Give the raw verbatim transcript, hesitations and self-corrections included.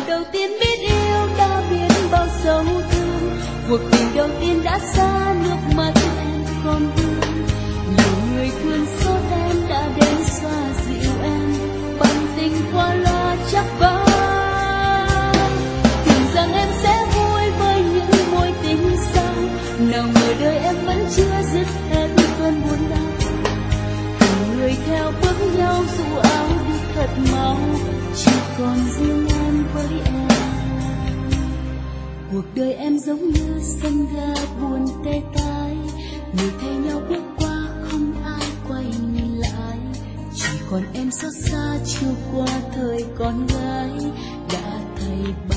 đầu tiên biết yêu đã biết bao sầu thương, cuộc tình đầu tiên đã xa nước mắt em còn vương. Nhiều người thương xót em đã đến xoa dịu em bằng tình qua loa chắc vá. Tưởng rằng em sẽ vui với những mối tình sau, nào ngờ đời em vẫn chưa dứt hết cơn buồn đau. Từng người theo bước nhau dù áo đi thật mau, chỉ còn riêng em với em. Cuộc đời em giống như sân ga buồn tê tái, người thay nhau bước qua không ai quay nhìn lại. Chỉ còn em xót xa chiều qua thời con gái đã thay